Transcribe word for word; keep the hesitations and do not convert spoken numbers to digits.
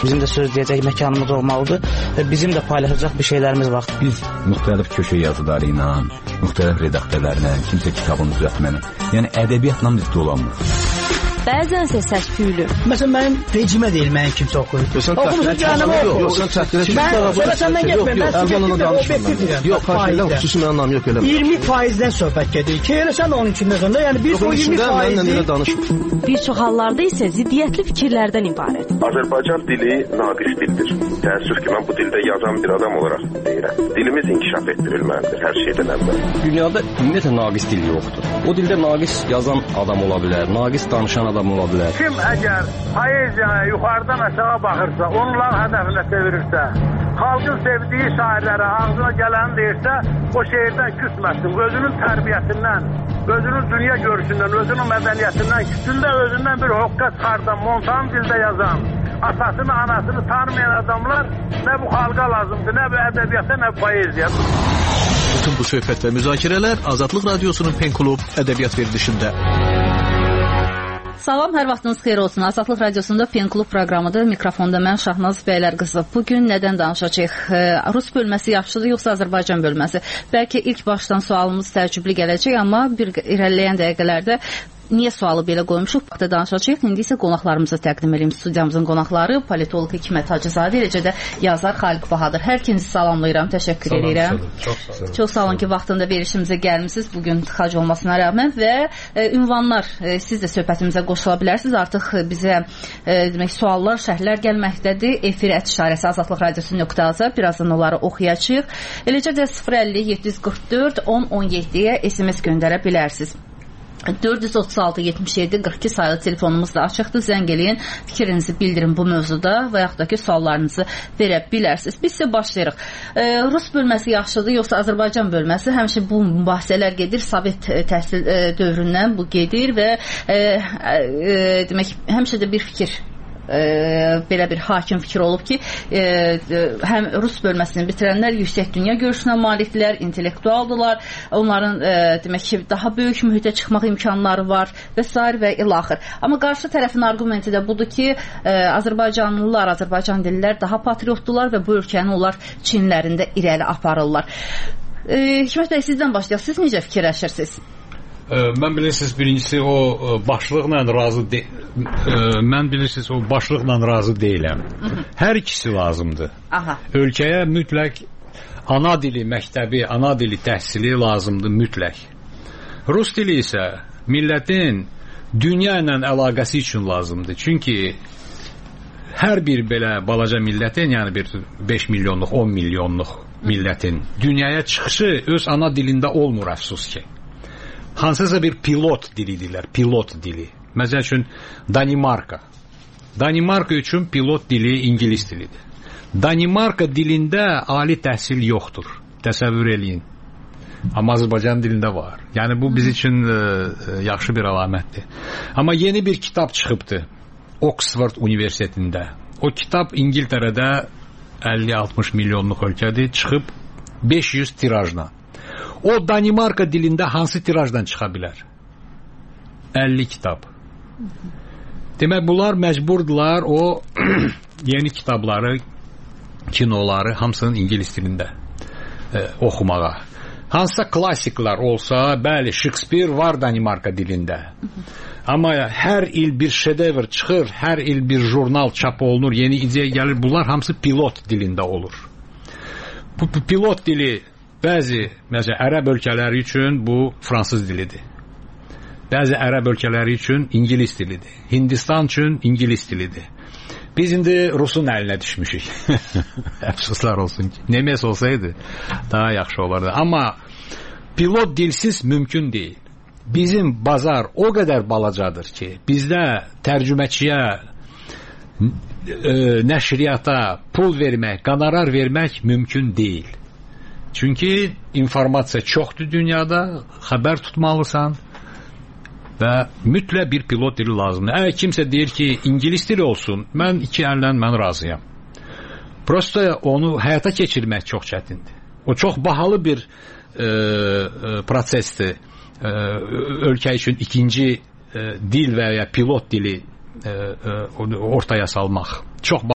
Bizim də söz deyəcək məkanımız olmalıdır və bizim də paylaşacaq bir şeylərimiz var. Biz müxtəlif köşə yazıları ilə, müxtəlif redaktörlərlə, kimsə kitabını düzəltməni, yəni ədəbiyyatla biz dolanmırıq. Bəzənsə səs-küylü. Məsələn, mənim vecimə deyil, mənim kimsə oxuyur. Oxumuşun canımı oxuyur. Yox, sən çəkdirə ki, sonra səndən getmir. Mən subjektiv və obyektiv deyirəm. Yox, xahiş xüsusi mənim anlamı yox elə. iyirmi faizdən söhbət gedir ki, elə sən onun içində sonra, yəni bir o iyirmi faiz. Bir çox hallarda isə ziddiyyətli fikirlərdən ibarət. Azərbaycan dili naqis dildir. Təəssüf ki, mən bu dildə yazan bir adam olaraq deyirəm. Dilimiz inkişaf etdirilməlidir hər şeydən əvvəl. Dünyada ümumiyyətlə naqis dil yoxdur. O dildə naqis yazan adam ola bilər, naqis danışan adam ola bilər. Kim əgər poeziyaya yuxarıdan aşağı baxırsa, onların hədəfinə çevirirsə, xalqın sevdiyi şairlərə ağzına gələni deyirsə, o şeirdən küsməsin. Özünün tərbiyəsindən, özünün dünya görüşündən, özünün mədəniyyətindən, küsündə özündən bir hoqqa çıxardan, montan dildə yazan, atasını, anasını tanımayan adamlar nə bu xalqa lazımdır, nə bu ədəbiyyata, nə bu poeziya. Bütün bu söhbət və müzakirələr Azadlıq Radiosunun Pen Klub ədəbiyyat verilişində. Salam, hər vaxtınız xeyir olsun. Azadlıq Radiosunda Pen Klub proqramıdır. Mikrofonda mən Şahnaz Bəylərqızı. Bugün nədən danışacağıq? Rus bölməsi yaxşıdır, yoxsa Azərbaycan bölməsi? Bəlkə ilk başdan sualımız təəccüblü gələcək, amma bir irəliləyən dəqiqələrdə niyə sualı belə qoymuşuq? Baxda danışacağıq. İndi isə qonaqlarımızı təqdim edeyim. Studiyamızın qonaqları politoloq Hikmət Hacızadə, eləcə də yazar Xaliq Bahadır. Hər ikinizi salamlayıram, təşəkkür edirəm. Çox sağ olun. Çox sağ olun ki, vaxtında verişimizə gəlmisiniz. Bugün tıxac olmasına rəğmən və e, ünvanlar e, siz də söhbətimizə qoşula bilərsiniz. Artıq bizə e, demək suallar, şərhlər gəlməkdədir. Efir ət işarəsi azadlıq radiosu nöqtə az. Birazdan onları oxuyacağıq. Eləcə də sıfır əlli yeddi yüz qırx dörd on on yeddiyə S M S göndərə bilərsiniz. dörd yüz otuz altı yetmiş yeddi qırx iki sayılı telefonumuz da açıqdır. Zəng eləyin, fikrinizi bildirin bu mövzuda və yaxud da ki, suallarınızı verə bilərsiniz. Biz isə başlayırıq. E, Rus bölməsi yaxşıdır, yoxsa Azərbaycan bölməsi? Həmişə bu mübahisələr gedir. Sovet təhsil e, dövründən bu gedir və e, e, demək, həmişə də bir fikir E, belə bir hakim fikir olub ki, e, həm Rus bölməsini bitirənlər yüksək dünya görüşünə malikdirlər, intellektualdılar, onların e, demək ki, daha böyük mühitə çıxmaq imkanları var və s. və ilaxır. Amma qarşı tərəfin arqumenti də budur ki, e, Azərbaycanlılar, Azərbaycan dillər daha patriotdular və bu ölkəni onlar Çinlərində irəli aparırlar. E, Hikmət bəy, sizdən başlayaq. Siz necə fikirləşirsiniz? Mən bilirsiniz, birincisi o başlıqla razı de mən bilirsiniz o başlıqla razı deyiləm. Hər ikisi lazımdır. Aha. Ölkəyə mütləq ana dili məktəbi, ana dili təhsili lazımdır mütləq. Rus dili isə millətin dünya ilə əlaqəsi üçün lazımdır. Çünki hər bir belə balaca millətin, yəni bir beş milyonluq, on milyonluq millətin dünyaya çıxışı öz ana dilində olmur, əfsus ki. Hansısa bir pilot dilidirlər, pilot dili. Məsəl üçün Danimarka. Danimarka üçün pilot dili ingilis dilidir. Danimarka dilində ali təhsil yoxdur. Təsəvvür eləyin. Amma Azərbaycan dilində var. Yəni bu biz üçün e, yaxşı bir əlamətdir. Amma yeni bir kitab çıxıbdı Oxford Universitetində. O kitab İngiltərədə əlli altmış milyonluq ölkədir, çıxıb beş yüz tirajla. O Danimarka dilində hansı tirajdan çıxa bilər? əlli kitab. Demək, bunlar məcburdular o yeni kitabları, kinoları hamısının ingilis dilində e, oxumağa. Hansısa klassiklər olsa, bəli, Shakespeare var Danimarka dilində. Amma hər il bir şedevr çıxır, hər il bir jurnal çap olunur, yeni ideya gəlir. Bunlar hamısı pilot dilində olur. Bu, bu pilot dili bəzi, məsələn, ərəb ölkələri üçün bu fransız dilidir. Bəzi ərəb ölkələri üçün ingilis dilidir. Hindistan üçün ingilis dilidir. Biz indi Rusun əlinə düşmüşük. Əfsuslar olsun ki. Nemes olsaydı daha yaxşı olardı. Amma pilot dilsiz mümkün deyil. Bizim bazar o qədər balacadır ki, bizdə tərcüməçiyə, e, nəşriyyata pul vermək, qonorar vermək mümkün deyil. Çünki informasiya çoxdur dünyada, xəbər tutmalısan və mütləq bir pilot dili lazımdır. Əgər kimsə deyir ki, ingilis dili olsun, mən iki əllə mən razıyam. Prosta onu həyata keçirmək çox çətindir. O çox bahalı bir e, e, prosesdir. E, ölkə üçün ikinci e, dil və ya pilot dili e, e, ortaya salmaq. Çox